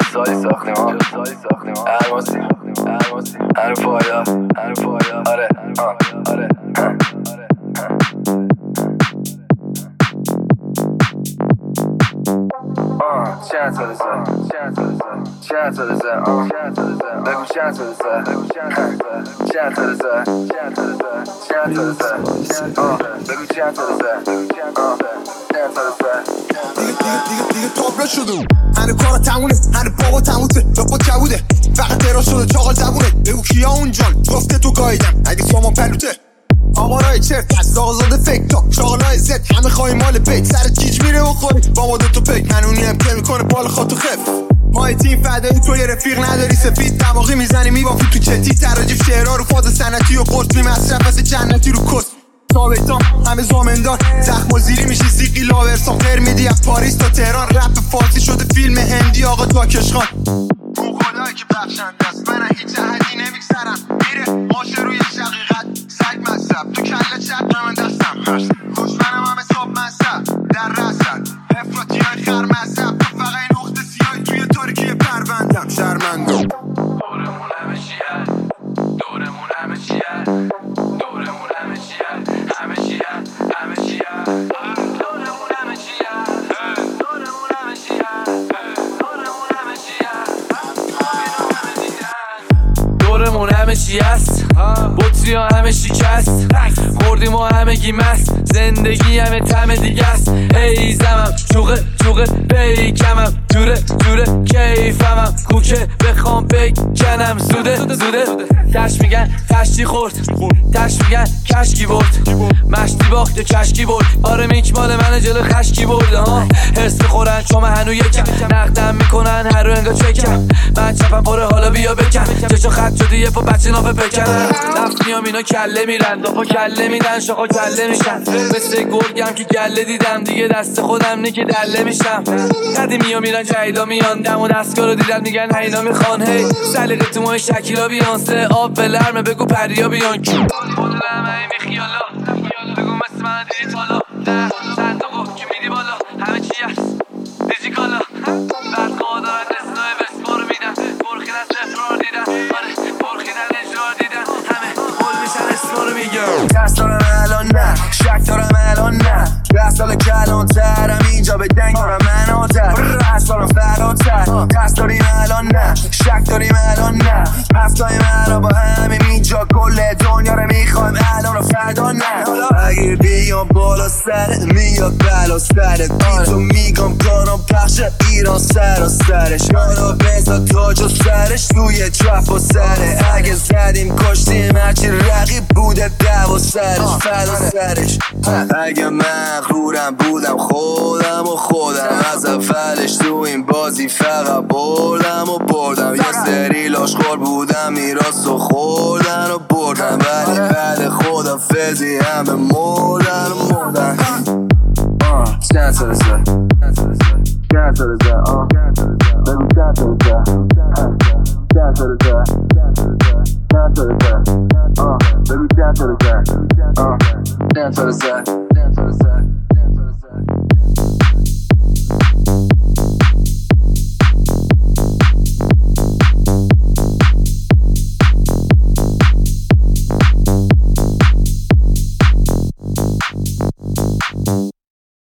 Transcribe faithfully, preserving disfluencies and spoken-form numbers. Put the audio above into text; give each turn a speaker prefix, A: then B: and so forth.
A: سالی ساختیم ها الماسی هنو پایدار آره آره چند سال سال چند سال سال بگو چند سال سال چند سال سال چند سال سال بگو چند سال سال چند سال سال
B: دیگه دیگه تابلو شدم هنو کارا تمونه هنو بابا تموته لپا کبوده فقط ترا شده چاقال زبونه بگو کیا اونجان جفته تو گایدم اگه سامان پلوته آمارای چرت از آزاد فکر تا شاغلای زد همه خواهی مال بیت سرت گیج میره و خود با ما دوتو پک منونی هم که میکنه بالا خواهتو خف مای تیم فدایی تو یه رفیق نداری سفید دماغی میزنی میبافی تو چتی تراجیف شعرها رو فاز سنتی و قرص می مصرف مثل جنتی رو کست ثابتام همه زامندار زخم و زیری میشه زیقی لاورسان غیر میدی از پاریس تا تهران رپ فارسی شده فیلم هندی آقا داکشخان اون خدایی که بخشنده است من هیچ احدی نمیگذرم میره ماشه روی شقیقت سگ مصرف تو کله چپ من دستم هست خوشمنم همه صاب مصرف در رسن افراتی های خر مصرف تو فقط این نقطه سیاهی توی تاریکی پروندم شرمندم
A: دورمون همه چیه دورمون همه چیه دورمون همه چیه همه چیه همه چیه دورمون همه چیه دورمون همه چیه دورمون همه چیه دورمون همه چی است بطری ها همه شکست خوردیم و همه گی مست زندگی همه تم دیگه است ایزمم چوغه چوغه بیکمم جوره جوره کیفمم کوکه بخوام بکنم زوده زوده تش میگن تشتی خورد تش میگن کشکی برد مشتی باخت یا کشکی برد آره میک مال من جلو خشکی برده ها حس خورن چون من هنو یکم نقدم میکنن هر رو انگا چکم من چپم پاره حالا بیا بکن چشا خط شده یه پا بچه نافه بکنن نفت میام اینا کله میرن دو پا کله میدن شاخا کله میشن مثل گرگم که گله دیدم دیگه دست خودم نی که دله میشم قدیمی ها میرن جهیدا میان دم و دستگاه رو دیدن میگن هینا میخوان هی سلیقه تو ماه شکیلا بیانسه آب به لرمه بگو پریا بیان خودم همه بیخیالا بگو مثل من دیدی تالا ده صندوقو که میدی بالا همه چی هست دیجی کالا برقا دارن اسنای وسپا رو میدن برخیدن سفرار دیدن آره برخیدن اجرار دیدن همه بول میشن اسما رو میگم دست دارم الان نه شک دارم الان نه ده سال کلان ترم اینجا به دنگ دارم مناتر رست دارم فراتر دست داریم الان نه شک داریم الان نه هفتای من با همین اینجا کل دنیا رو میخوایم الان رو فردا نه اگه بیام بالا سرت میاد بلا سرت بیتو میگم کارم پخش ایران سر و سرش یارا بزا تاج و سرش توی چپ و سره اگه زدیم کشتیم هرچی رقیب بوده دو و سرش فدا سرش اگه مغرورم بودم خودم و خودم از اولش تو این بازی فقط بردم و بردم یه سری لاشخور بودم میراث و خوردن و بردم ولی بعد خدا فزی همه مردن و مردن چند سال سال چند سال سال بگو چند سال سال چند سال سال چند سال سال بگو چند سال سال چند سال سال